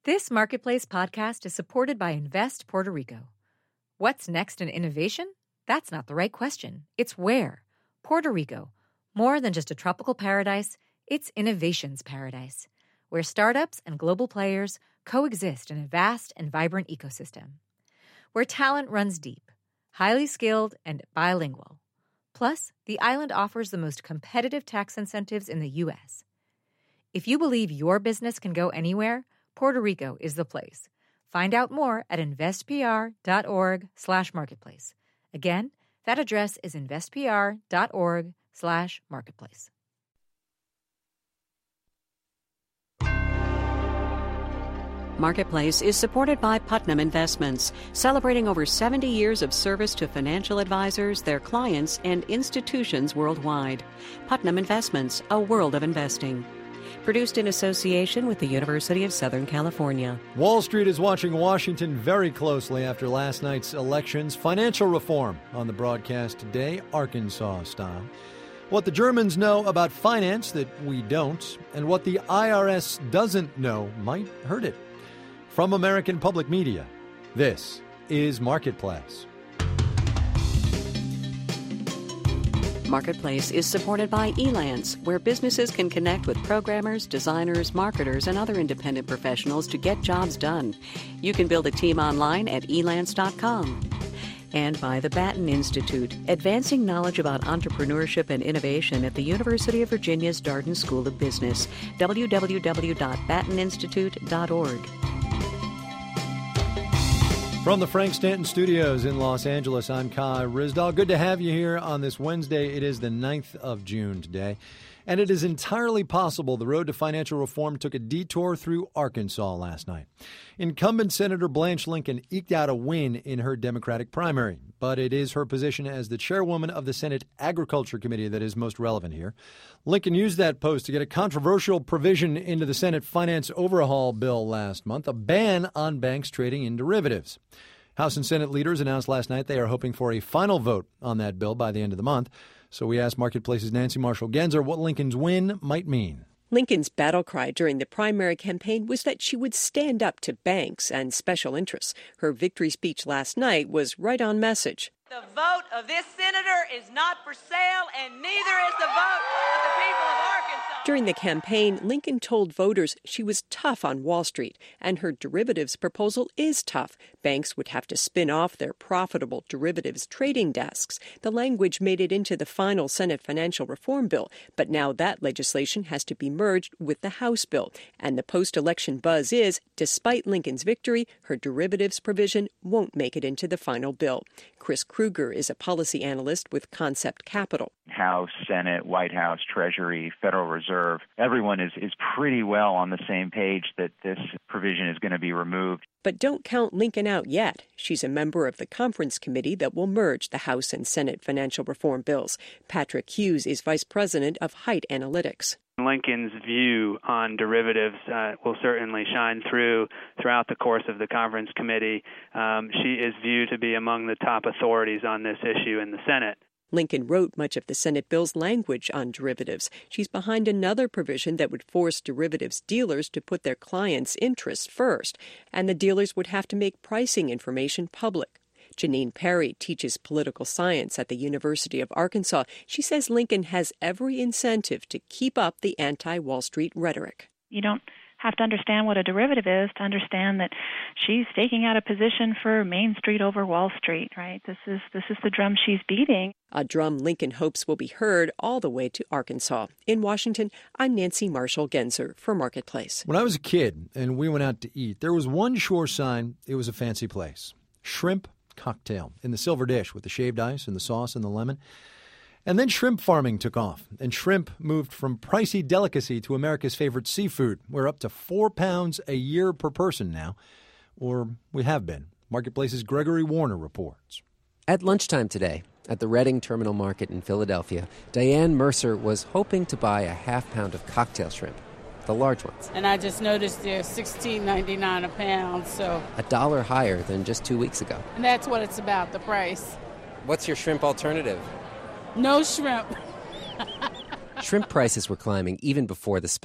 This Marketplace podcast is supported by Invest Puerto Rico. What's next in innovation? That's not the right question. It's where. Puerto Rico. More than just a tropical paradise, it's innovation's paradise, where startups and global players coexist in a vast and vibrant ecosystem. Where talent runs deep, highly skilled, and bilingual. Plus, the island offers the most competitive tax incentives in the U.S. If you believe your business can go anywhere, Puerto Rico is the place. Find out more at investpr.org/marketplace. Again, that address is investpr.org/marketplace. Marketplace is supported by Putnam Investments, celebrating over 70 years of service to financial advisors, their clients, and institutions worldwide. Putnam Investments, a world of investing. Produced in association with the University of Southern California. Wall Street is watching Washington very closely after last night's elections. Financial reform on the broadcast today, Arkansas style. What the Germans know about finance that we don't, and what the IRS doesn't know might hurt it. From American Public Media, this is Marketplace. Marketplace is supported by Elance, where businesses can connect with programmers, designers, marketers, and other independent professionals to get jobs done. You can build a team online at elance.com. And by the Batten Institute, advancing knowledge about entrepreneurship and innovation at the University of Virginia's Darden School of Business. www.batteninstitute.org. From the Frank Stanton Studios in Los Angeles, I'm Kai Ryssdal. Good to have you here on this Wednesday. It is the 9th of June today. And it is entirely possible the road to financial reform took a detour through Arkansas last night. Incumbent Senator Blanche Lincoln eked out a win in her Democratic primary, but it is her position as the chairwoman of the Senate Agriculture Committee that is most relevant here. Lincoln used that post to get a controversial provision into the Senate Finance Overhaul bill last month, a ban on banks trading in derivatives. House and Senate leaders announced last night they are hoping for a final vote on that bill by the end of the month. So we asked Marketplace's Nancy Marshall-Genzer what Lincoln's win might mean. Lincoln's battle cry during the primary campaign was that she would stand up to banks and special interests. Her victory speech last night was right on message. The vote of this senator is not for sale, and neither is the vote of the people of Arkansas. During the campaign, Lincoln told voters she was tough on Wall Street, and her derivatives proposal is tough. Banks would have to spin off their profitable derivatives trading desks. The language made it into the final Senate financial reform bill, but now that legislation has to be merged with the House bill. And the post-election buzz is, despite Lincoln's victory, her derivatives provision won't make it into the final bill. Chris Kruger is a policy analyst with Concept Capital. House, Senate, White House, Treasury, Federal Reserve, everyone is pretty well on the same page that this provision is going to be removed. But don't count Lincoln out yet. She's a member of the conference committee that will merge the House and Senate financial reform bills. Patrick Hughes is vice president of Height Analytics. Lincoln's view on derivatives will certainly shine throughout the course of the conference committee. She is viewed to be among the top authorities on this issue in the Senate. Lincoln wrote much of the Senate bill's language on derivatives. She's behind another provision that would force derivatives dealers to put their clients' interests first, and the dealers would have to make pricing information public. Janine Perry teaches political science at the University of Arkansas. She says Lincoln has every incentive to keep up the anti-Wall Street rhetoric. You don't have to understand what a derivative is to understand that she's staking out a position for Main Street over Wall Street, right? This is the drum she's beating. A drum Lincoln hopes will be heard all the way to Arkansas. In Washington, I'm Nancy Marshall-Genzer for Marketplace. When I was a kid and we went out to eat, there was one sure sign it was a fancy place. Shrimp cocktail in the silver dish with the shaved ice and the sauce and the lemon. And then shrimp farming took off, and shrimp moved from pricey delicacy to America's favorite seafood. We're up to £4 a year per person now, or we have been. Marketplace's Gregory Warner reports. At lunchtime today, at the Reading Terminal Market in Philadelphia, Diane Mercer was hoping to buy a half-pound of cocktail shrimp, the large ones. And I just noticed they're $16.99 a pound, so $1 higher than just 2 weeks ago. And that's what it's about, the price. What's your shrimp alternative? No shrimp. Shrimp prices were climbing even before the spill.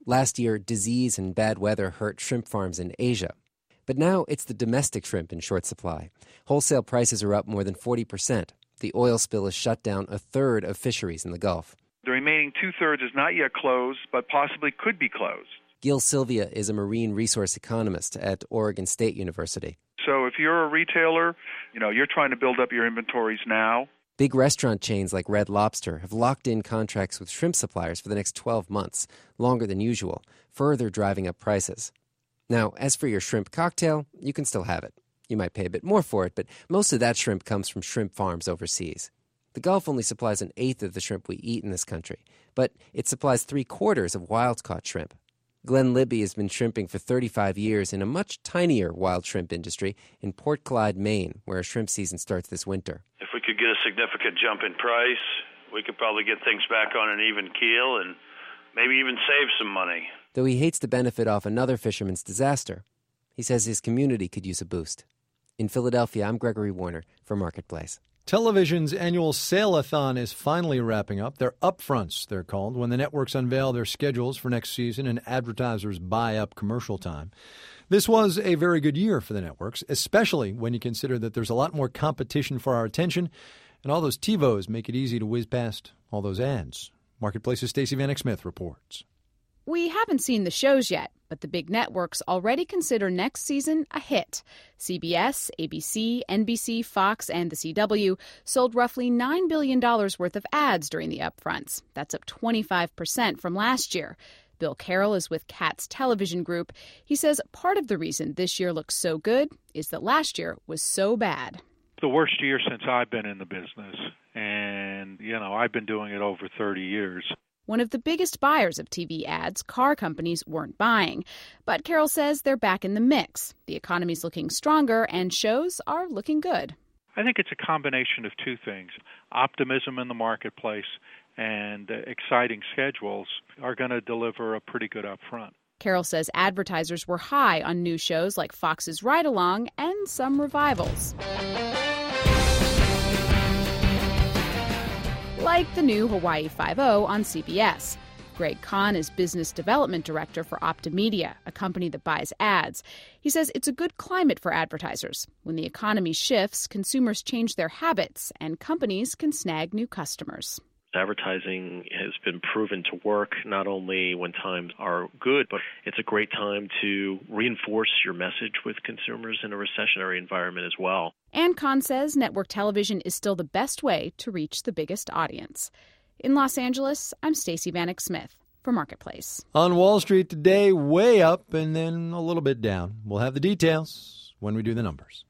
Last year, disease and bad weather hurt shrimp farms in Asia. But now it's the domestic shrimp in short supply. Wholesale prices are up more than 40%. The oil spill has shut down a third of fisheries in the Gulf. The remaining two-thirds is not yet closed, but possibly could be closed. Gil Sylvia is a marine resource economist at Oregon State University. So if you're a retailer, you're trying to build up your inventories now. Big restaurant chains like Red Lobster have locked in contracts with shrimp suppliers for the next 12 months, longer than usual, further driving up prices. Now, as for your shrimp cocktail, you can still have it. You might pay a bit more for it, but most of that shrimp comes from shrimp farms overseas. The Gulf only supplies an eighth of the shrimp we eat in this country, but it supplies 3/4 of wild-caught shrimp. Glenn Libby has been shrimping for 35 years in a much tinier wild shrimp industry in Port Clyde, Maine, where a shrimp season starts this winter. If we could get a significant jump in price, we could probably get things back on an even keel and maybe even save some money. Though he hates to benefit off another fisherman's disaster, he says his community could use a boost. In Philadelphia, I'm Gregory Warner for Marketplace. Television's annual Sale-a-thon is finally wrapping up. They're upfronts, they're called, when the networks unveil their schedules for next season and advertisers buy up commercial time. This was a very good year for the networks, especially when you consider that there's a lot more competition for our attention, and all those TiVos make it easy to whiz past all those ads. Marketplace's Stacey Vanek Smith reports. We haven't seen the shows yet, but the big networks already consider next season a hit. CBS, ABC, NBC, Fox, and the CW sold roughly $9 billion worth of ads during the upfronts. That's up 25% from last year. Bill Carroll is with Katz Television Group. He says part of the reason this year looks so good is that last year was so bad. The worst year since I've been in the business, and, I've been doing it over 30 years. One of the biggest buyers of TV ads, car companies, weren't buying. But Carroll says they're back in the mix. The economy's looking stronger and shows are looking good. I think it's a combination of two things. Optimism in the marketplace and exciting schedules are going to deliver a pretty good upfront. Carroll says advertisers were high on new shows like Fox's Ride Along and some revivals. Like the new Hawaii Five-0 on CBS. Greg Kahn is business development director for Optimedia, a company that buys ads. He says it's a good climate for advertisers. When the economy shifts, consumers change their habits, and companies can snag new customers. Advertising has been proven to work not only when times are good, but it's a great time to reinforce your message with consumers in a recessionary environment as well. And Kahn says network television is still the best way to reach the biggest audience. In Los Angeles, I'm Stacey Vanek Smith for Marketplace. On Wall Street today, way up and then a little bit down. We'll have the details when we do the numbers.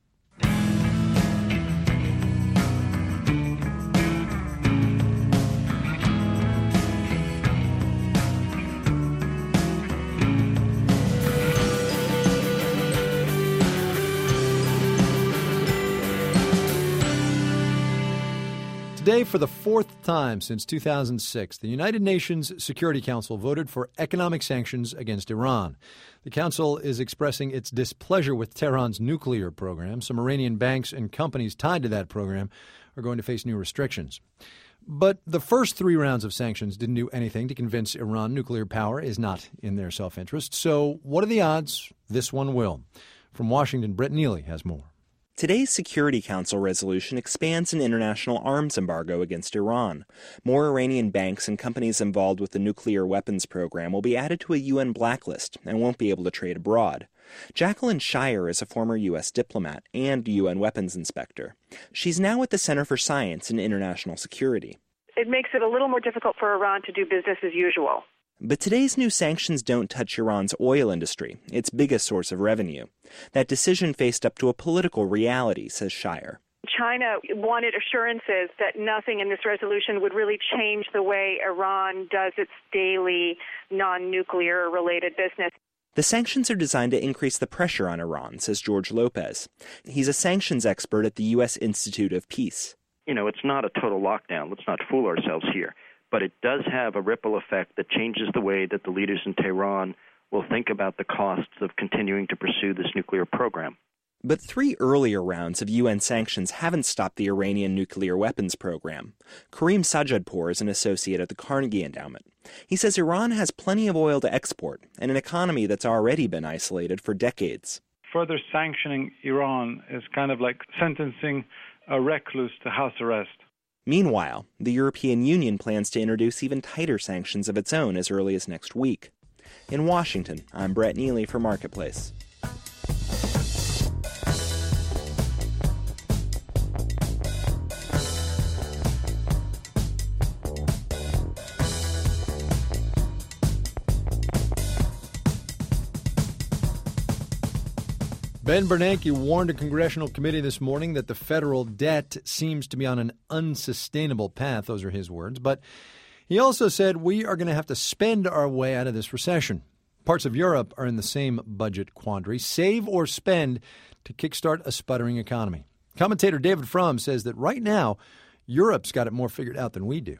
Today, for the fourth time since 2006, the United Nations Security Council voted for economic sanctions against Iran. The council is expressing its displeasure with Tehran's nuclear program. Some Iranian banks and companies tied to that program are going to face new restrictions. But the first three rounds of sanctions didn't do anything to convince Iran nuclear power is not in their self-interest. So what are the odds this one will? From Washington, Brett Neely has more. Today's Security Council resolution expands an international arms embargo against Iran. More Iranian banks and companies involved with the nuclear weapons program will be added to a UN blacklist and won't be able to trade abroad. Jacqueline Shire is a former U.S. diplomat and UN weapons inspector. She's now at the Center for Science and International Security. It makes it a little more difficult for Iran to do business as usual. But today's new sanctions don't touch Iran's oil industry, its biggest source of revenue. That decision faced up to a political reality, says Shire. China wanted assurances that nothing in this resolution would really change the way Iran does its daily non-nuclear related business. The sanctions are designed to increase the pressure on Iran, says George Lopez. He's a sanctions expert at the U.S. Institute of Peace. It's not a total lockdown. Let's not fool ourselves here. But it does have a ripple effect that changes the way that the leaders in Tehran will think about the costs of continuing to pursue this nuclear program. But three earlier rounds of UN sanctions haven't stopped the Iranian nuclear weapons program. Karim Sajadpour is an associate at the Carnegie Endowment. He says Iran has plenty of oil to export and an economy that's already been isolated for decades. Further sanctioning Iran is kind of like sentencing a recluse to house arrest. Meanwhile, the European Union plans to introduce even tighter sanctions of its own as early as next week. In Washington, I'm Brett Neely for Marketplace. Ben Bernanke warned a congressional committee this morning that the federal debt seems to be on an unsustainable path. Those are his words. But he also said we are going to have to spend our way out of this recession. Parts of Europe are in the same budget quandary. Save or spend to kickstart a sputtering economy. Commentator David Frum says that right now, Europe's got it more figured out than we do.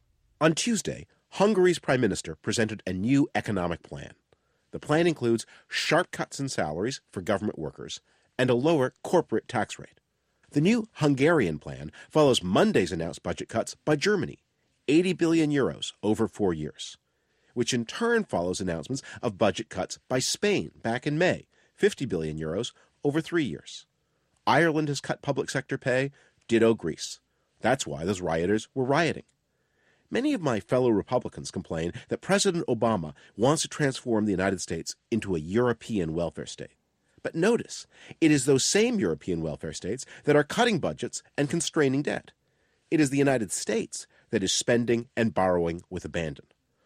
On Tuesday, Hungary's prime minister presented a new economic plan. The plan includes sharp cuts in salaries for government workers and a lower corporate tax rate. The new Hungarian plan follows Monday's announced budget cuts by Germany, 80 billion euros over 4 years, which in turn follows announcements of budget cuts by Spain back in May, 50 billion euros over 3 years. Ireland has cut public sector pay, ditto Greece. That's why those rioters were rioting. Many of my fellow Republicans complain that President Obama wants to transform the United States into a European welfare state. But notice, it is those same European welfare states that are cutting budgets and constraining debt. It is the United States that is spending and borrowing with abandon.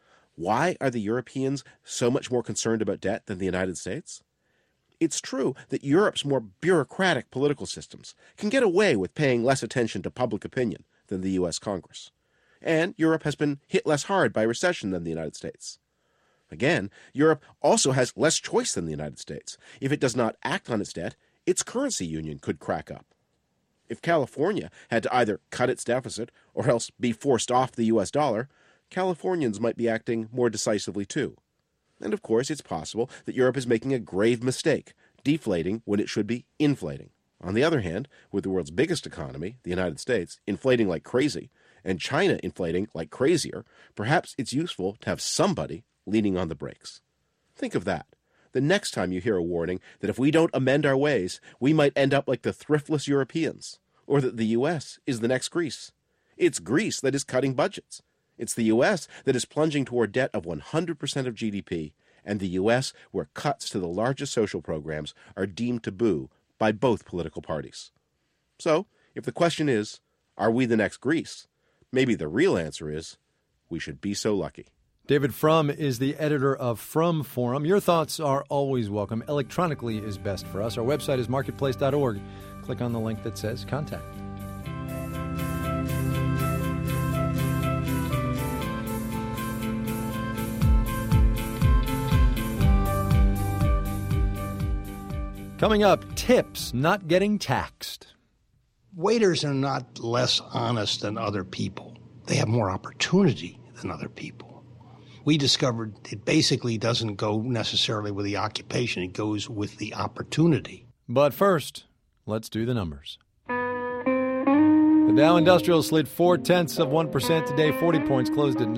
Why are the Europeans so much more concerned about debt than the United States? It's true that Europe's more bureaucratic political systems can get away with paying less attention to public opinion than the U.S. Congress. And Europe has been hit less hard by recession than the United States. Again, Europe also has less choice than the United States. If it does not act on its debt, its currency union could crack up. If California had to either cut its deficit or else be forced off the U.S. dollar, Californians might be acting more decisively too. And of course, it's possible that Europe is making a grave mistake, deflating when it should be inflating. On the other hand, with the world's biggest economy, the United States, inflating like crazy, and China inflating like crazier, perhaps it's useful to have somebody leaning on the brakes. Think of that. The next time you hear a warning that if we don't amend our ways, we might end up like the thriftless Europeans, or that the U.S. is the next Greece. It's Greece that is cutting budgets. It's the U.S. that is plunging toward debt of 100% of GDP, and the U.S. where cuts to the largest social programs are deemed taboo by both political parties. So, if the question is, are we the next Greece? Maybe the real answer is, we should be so lucky. David Frum is the editor of Frum Forum. Your thoughts are always welcome. Electronically is best for us. Our website is marketplace.org. Click on the link that says Contact. Coming up, tips not getting taxed. Waiters are not less honest than other people. They have more opportunity than other people. We discovered it basically doesn't go necessarily with the occupation. It goes with the opportunity. But first, let's do the numbers. The Dow Industrial slid 0.4% today, 40 points, closed at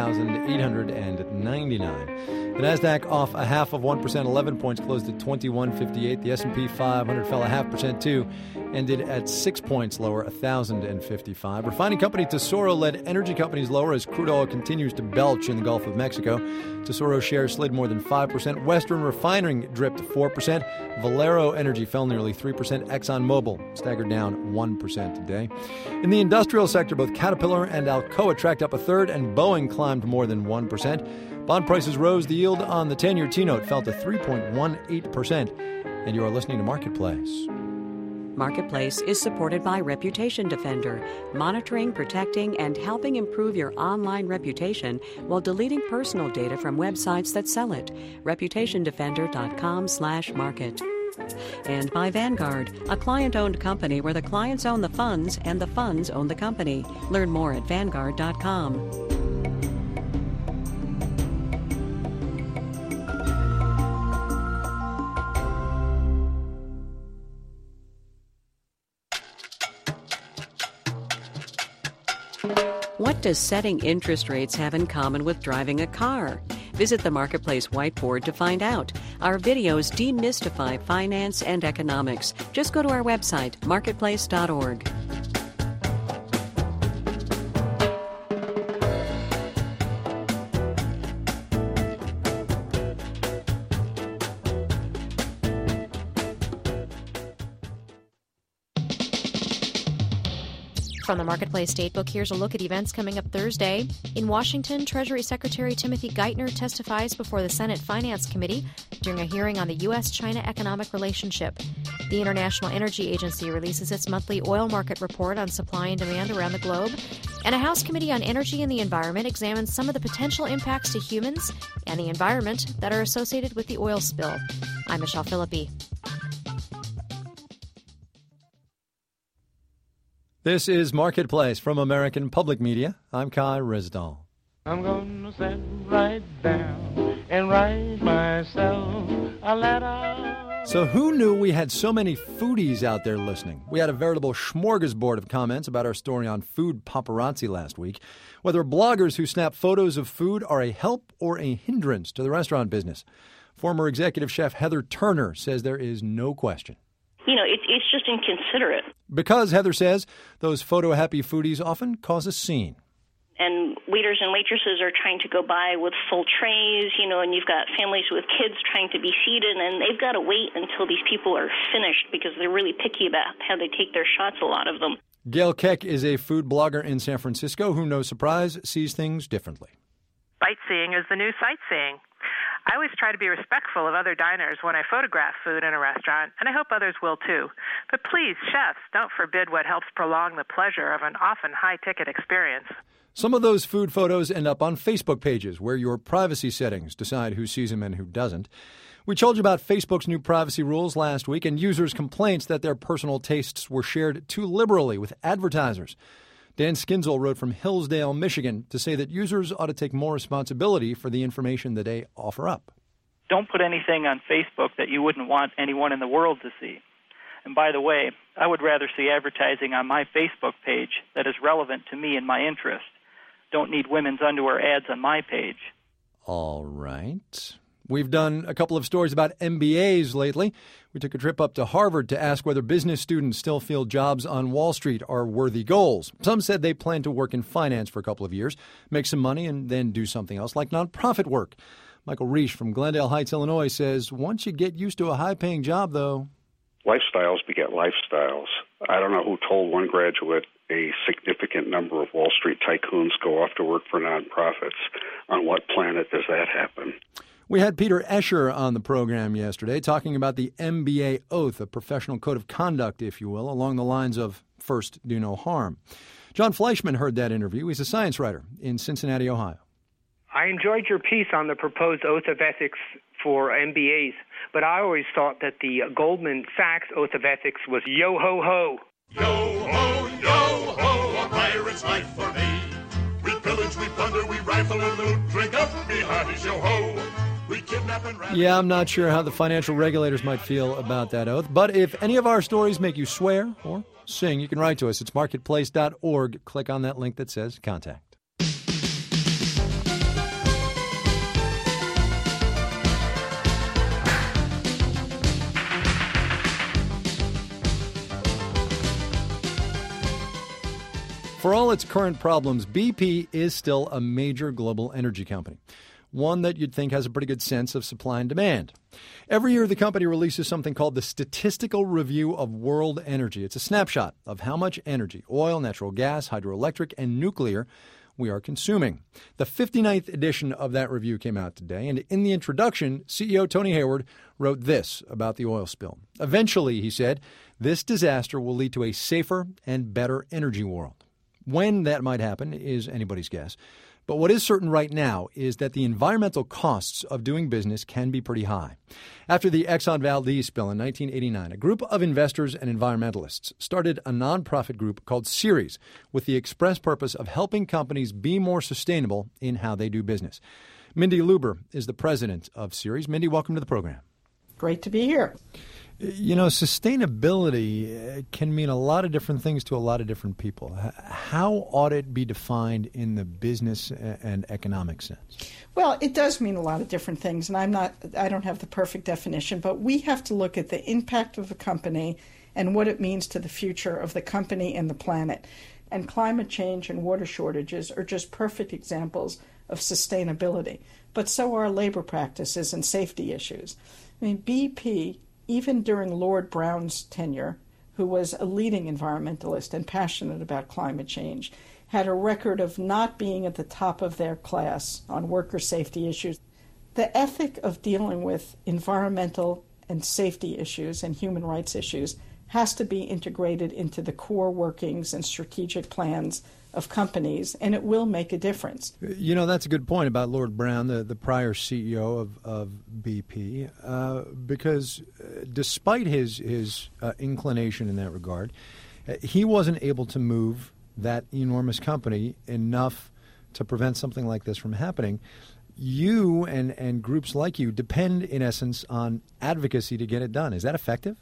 9,899. The Nasdaq off 0.5%, 11 points, closed at 2158. The S&P 500 fell 0.5% too, ended at 6 points lower, 1,055. Refining company Tesoro led energy companies lower as crude oil continues to belch in the Gulf of Mexico. Tesoro shares slid more than 5%. Western Refining dripped 4%. Valero Energy fell nearly 3%. ExxonMobil staggered down 1% today. In the industrial sector, both Caterpillar and Alcoa tracked up 1/3, and Boeing climbed more than 1%. Bond prices rose. The yield on the 10-year T-note fell to 3.18%. And you are listening to Marketplace. Marketplace is supported by Reputation Defender, monitoring, protecting, and helping improve your online reputation while deleting personal data from websites that sell it. ReputationDefender.com/market. And by Vanguard, a client-owned company where the clients own the funds and the funds own the company. Learn more at Vanguard.com. What does setting interest rates have in common with driving a car? Visit the Marketplace whiteboard to find out. Our videos demystify finance and economics. Just go to our website, marketplace.org. From the Marketplace Datebook, here's a look at events coming up Thursday. In Washington, Treasury Secretary Timothy Geithner testifies before the Senate Finance Committee during a hearing on the U.S.-China economic relationship. The International Energy Agency releases its monthly oil market report on supply and demand around the globe. And a House Committee on Energy and the Environment examines some of the potential impacts to humans and the environment that are associated with the oil spill. I'm Michelle Philippi. This is Marketplace from American Public Media. I'm Kai Rizdal. I'm gonna sit right down and write myself a letter. So who knew we had so many foodies out there listening? We had a veritable smorgasbord of comments about our story on food paparazzi last week. Whether bloggers who snap photos of food are a help or a hindrance to the restaurant business. Former executive chef Heather Turner says there is no question. You know, it's just inconsiderate. Because, Heather says, those photo-happy foodies often cause a scene. And waiters and waitresses are trying to go by with full trays, you know, and you've got families with kids trying to be seated, and they've got to wait until these people are finished because they're really picky about how they take their shots, a lot of them. Gail Keck is a food blogger in San Francisco who, no surprise, sees things differently. Sightseeing is the new sightseeing. I always try to be respectful of other diners when I photograph food in a restaurant, and I hope others will too. But please, chefs, don't forbid what helps prolong the pleasure of an often high-ticket experience. Some of those food photos end up on Facebook pages where your privacy settings decide who sees them and who doesn't. We told you about Facebook's new privacy rules last week and users' complaints that their personal tastes were shared too liberally with advertisers. Dan Skinzel wrote from Hillsdale, Michigan, to say that users ought to take more responsibility for the information that they offer up. Don't put anything on Facebook that you wouldn't want anyone in the world to see. And by the way, I would rather see advertising on my Facebook page that is relevant to me and my interest. Don't need women's underwear ads on my page. All right. We've done a couple of stories about MBAs lately. We took a trip up to Harvard to ask whether business students still feel jobs on Wall Street are worthy goals. Some said they plan to work in finance for a couple of years, make some money, and then do something else like nonprofit work. Michael Reisch from Glendale Heights, Illinois, says once you get used to a high-paying job, though... Lifestyles beget lifestyles. I don't know who told one graduate a significant number of Wall Street tycoons go off to work for nonprofits. On what planet does that happen? We had Peter Escher on the program yesterday talking about the MBA oath, a professional code of conduct, if you will, along the lines of first do no harm. John Fleischman heard that interview. He's a science writer in Cincinnati, Ohio. I enjoyed your piece on the proposed oath of ethics for MBAs, but I always thought that the Goldman Sachs oath of ethics was yo-ho-ho. Yo-ho, a pirate's life for me. We pillage, we plunder, we rifle and loot, drink up, be hearty, yo-ho. Yeah, I'm not sure how the financial regulators might feel about that oath. But if any of our stories make you swear or sing, you can write to us. It's marketplace.org. Click on that link that says Contact. For all its current problems, BP is still a major global energy company. One that you'd think has a pretty good sense of supply and demand. Every year, the company releases something called the Statistical Review of World Energy. It's a snapshot of how much energy, oil, natural gas, hydroelectric, and nuclear, we are consuming. The 59th edition of that review came out today, and in the introduction, CEO Tony Hayward wrote this about the oil spill. Eventually, he said, this disaster will lead to a safer and better energy world. When that might happen is anybody's guess. But what is certain right now is that the environmental costs of doing business can be pretty high. After the Exxon Valdez spill in 1989, a group of investors and environmentalists started a nonprofit group called Ceres with the express purpose of helping companies be more sustainable in how they do business. Mindy Luber is the president of Ceres. Mindy, welcome to the program. Great to be here. You know, sustainability can mean a lot of different things to a lot of different people. How ought it be defined in the business and economic sense? Well, it does mean a lot of different things, and I don't have the perfect definition, but we have to look at the impact of the company and what it means to the future of the company and the planet. And climate change and water shortages are just perfect examples of sustainability. But so are labor practices and safety issues. I mean, BP, even during Lord Browne's tenure, who was a leading environmentalist and passionate about climate change, had a record of not being at the top of their class on worker safety issues. The ethic of dealing with environmental and safety issues and human rights issues has to be integrated into the core workings and strategic plans of companies, and it will make a difference. You know, that's a good point about Lord Browne, the prior CEO of BP, because despite his inclination in that regard, he wasn't able to move that enormous company enough to prevent something like this from happening. You and groups like you depend, in essence, on advocacy to get it done. Is that effective?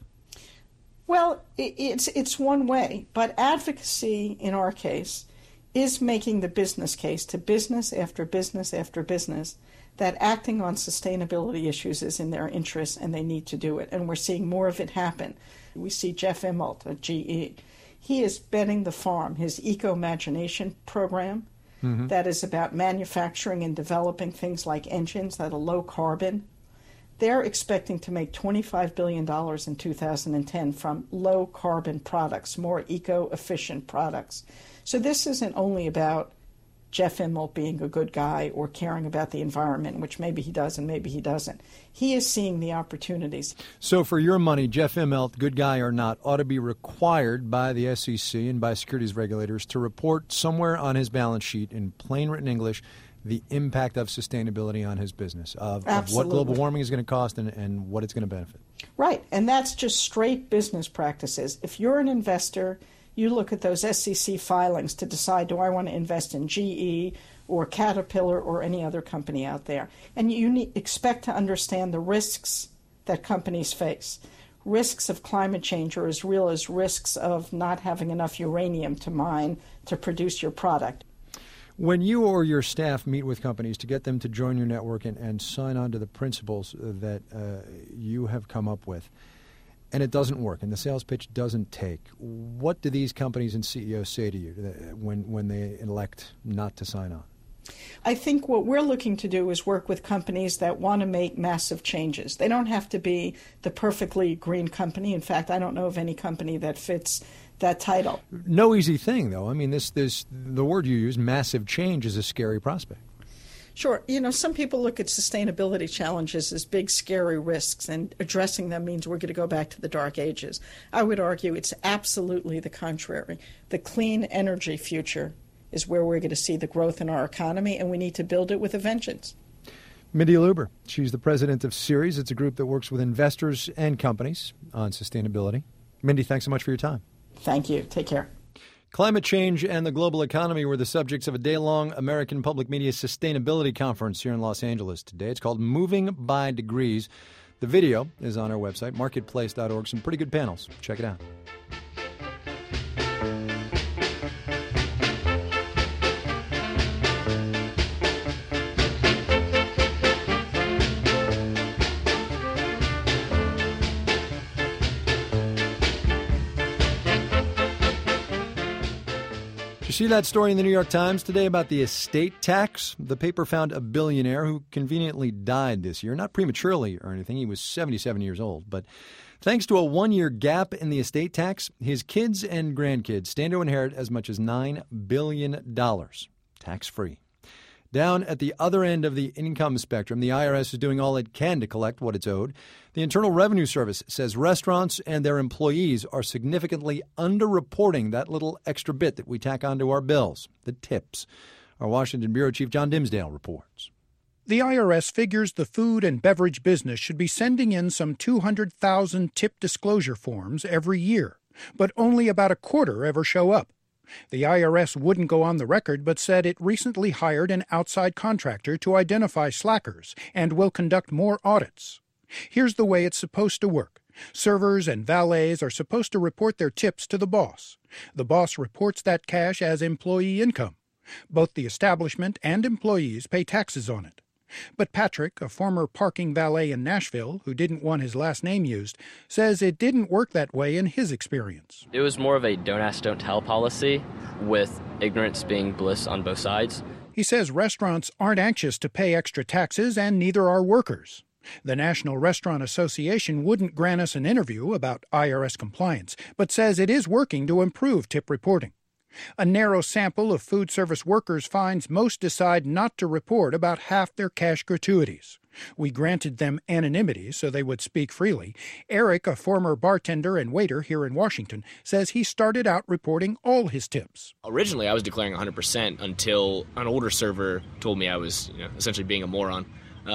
Well, it's one way, but advocacy in our case is making the business case to business after business after business that acting on sustainability issues is in their interest and they need to do it. And we're seeing more of it happen. We see Jeff Immelt at GE. He is betting the farm, his Eco-Imagination program, that is about manufacturing and developing things like engines that are low carbon. They're expecting to make $25 billion in 2010 from low carbon products, more eco-efficient products. So this isn't only about Jeff Immelt being a good guy or caring about the environment, which maybe he does and maybe he doesn't. He is seeing the opportunities. So for your money, Jeff Immelt, good guy or not, ought to be required by the SEC and by securities regulators to report somewhere on his balance sheet in plain written English the impact of sustainability on his business, of what global warming is going to cost and what it's going to benefit. Right, and that's just straight business practices. If you're an investor, you look at those SEC filings to decide, do I want to invest in GE or Caterpillar or any other company out there? And you expect to understand the risks that companies face. Risks of climate change are as real as risks of not having enough uranium to mine to produce your product. When you or your staff meet with companies to get them to join your network and sign on to the principles that you have come up with, and it doesn't work, and the sales pitch doesn't take, what do these companies and CEOs say to you when they elect not to sign on? I think what we're looking to do is work with companies that want to make massive changes. They don't have to be the perfectly green company. In fact, I don't know of any company that fits that title. No easy thing, though. I mean, the word you use, massive change, is a scary prospect. Sure. You know, some people look at sustainability challenges as big, scary risks, and addressing them means we're going to go back to the dark ages. I would argue it's absolutely the contrary. The clean energy future is where we're going to see the growth in our economy, and we need to build it with a vengeance. Mindy Luber, she's the president of Ceres. It's a group that works with investors and companies on sustainability. Mindy, thanks so much for your time. Thank you. Take care. Climate change and the global economy were the subjects of a day-long American Public Media Sustainability Conference here in Los Angeles today. It's called Moving by Degrees. The video is on our website, marketplace.org. Some pretty good panels. Check it out. See that story in the New York Times today about the estate tax? The paper found a billionaire who conveniently died this year, not prematurely or anything. He was 77 years old. But thanks to a one-year gap in the estate tax, his kids and grandkids stand to inherit as much as $9 billion, tax-free. Down at the other end of the income spectrum, the IRS is doing all it can to collect what it's owed. The Internal Revenue Service says restaurants and their employees are significantly underreporting that little extra bit that we tack onto our bills, the tips. Our Washington Bureau Chief John Dimsdale reports. The IRS figures the food and beverage business should be sending in some 200,000 tip disclosure forms every year, but only about a quarter ever show up. The IRS wouldn't go on the record, but said it recently hired an outside contractor to identify slackers and will conduct more audits. Here's the way it's supposed to work. Servers and valets are supposed to report their tips to the boss. The boss reports that cash as employee income. Both the establishment and employees pay taxes on it. But Patrick, a former parking valet in Nashville who didn't want his last name used, says it didn't work that way in his experience. It was more of a don't ask, don't tell policy, with ignorance being bliss on both sides. He says restaurants aren't anxious to pay extra taxes, and neither are workers. The National Restaurant Association wouldn't grant us an interview about IRS compliance, but says it is working to improve tip reporting. A narrow sample of food service workers finds most decide not to report about half their cash gratuities. We granted them anonymity so they would speak freely. Eric, a former bartender and waiter here in Washington, says he started out reporting all his tips. Originally, I was declaring 100% until an older server told me I was essentially being a moron.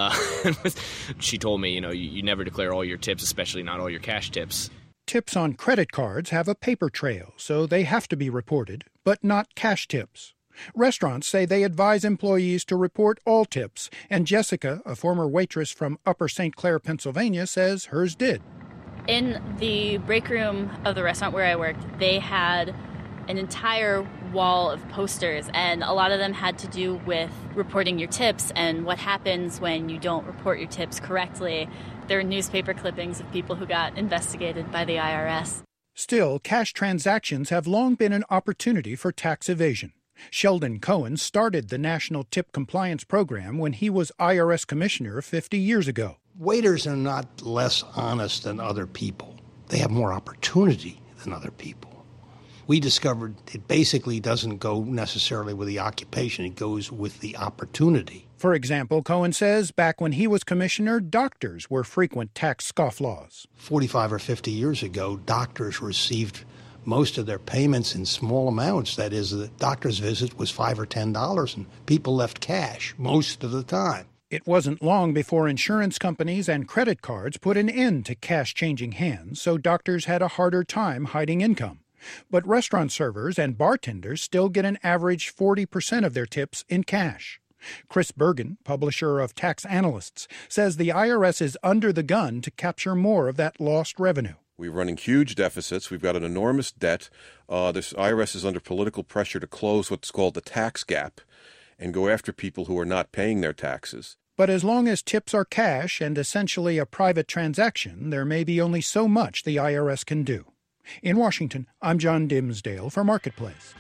She told me, you never declare all your tips, especially not all your cash tips. Tips on credit cards have a paper trail, so they have to be reported, but not cash tips. Restaurants say they advise employees to report all tips, and Jessica, a former waitress from Upper St. Clair, Pennsylvania, says hers did. In the break room of the restaurant where I worked, they had an entire wall of posters, and a lot of them had to do with reporting your tips and what happens when you don't report your tips correctly. There are newspaper clippings of people who got investigated by the IRS. Still, cash transactions have long been an opportunity for tax evasion. Sheldon Cohen started the National Tip Compliance Program when he was IRS commissioner 50 years ago. Waiters are not less honest than other people. They have more opportunity than other people. We discovered it basically doesn't go necessarily with the occupation, it goes with the opportunity. For example, Cohen says back when he was commissioner, doctors were frequent tax scofflaws. 45 or 50 years ago, doctors received most of their payments in small amounts. That is, the doctor's visit was $5 or $10, and people left cash most of the time. It wasn't long before insurance companies and credit cards put an end to cash changing hands, so doctors had a harder time hiding income. But restaurant servers and bartenders still get an average 40% of their tips in cash. Chris Bergen, publisher of Tax Analysts, says the IRS is under the gun to capture more of that lost revenue. We're running huge deficits. We've got an enormous debt. This IRS is under political pressure to close what's called the tax gap and go after people who are not paying their taxes. But as long as tips are cash and essentially a private transaction, there may be only so much the IRS can do. In Washington, I'm John Dimsdale for Marketplace.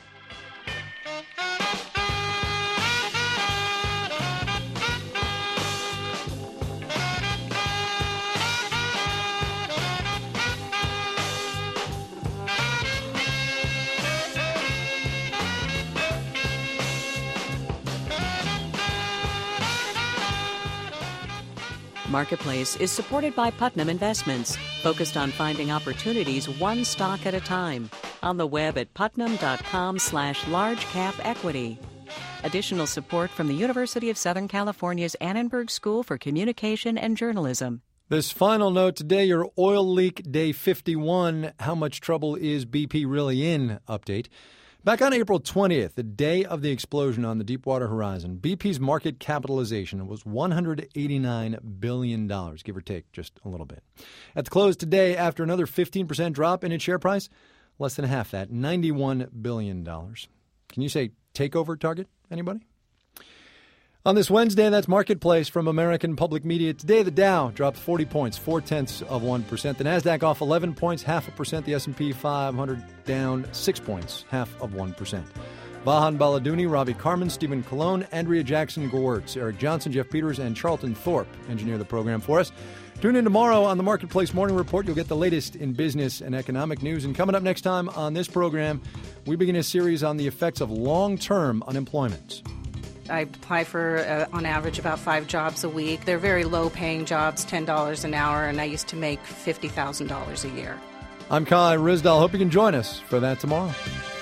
Marketplace is supported by Putnam Investments, focused on finding opportunities one stock at a time. On the web at putnam.com/largecapequity. Additional support from the University of Southern California's Annenberg School for Communication and Journalism. This final note today, your oil leak day 51, how much trouble is BP really in update. Back on April 20th, the day of the explosion on the Deepwater Horizon, BP's market capitalization was $189 billion, give or take just a little bit. At the close today, after another 15% drop in its share price, less than half that, $91 billion. Can you say takeover target, anybody? On this Wednesday, that's Marketplace from American Public Media. Today, the Dow dropped 40 points, 0.4%. The Nasdaq off 11 points, 0.5%. The S&P 500 down 6 points, 0.5%. Vahan Baladouni, Ravi Carmen, Stephen Colon, Andrea Jackson-Gewirtz, Eric Johnson, Jeff Peters, and Charlton Thorpe engineer the program for us. Tune in tomorrow on the Marketplace Morning Report. You'll get the latest in business and economic news. And coming up next time on this program, we begin a series on the effects of long-term unemployment. I apply for, on average, about 5 jobs a week. They're very low-paying jobs, $10 an hour, and I used to make $50,000 a year. I'm Kai Ryssdal. Hope you can join us for that tomorrow.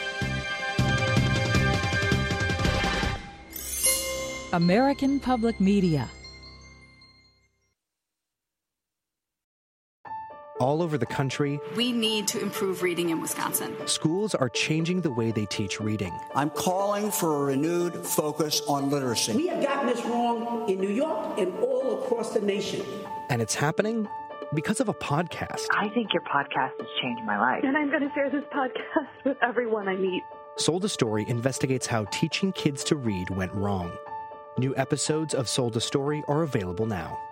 American Public Media. All over the country, we need to improve reading in Wisconsin. Schools are changing the way they teach reading. I'm calling for a renewed focus on literacy. We have gotten this wrong in New York and all across the nation. And it's happening because of a podcast. I think your podcast has changed my life. And I'm going to share this podcast with everyone I meet. Sold a Story investigates how teaching kids to read went wrong. New episodes of Sold a Story are available now.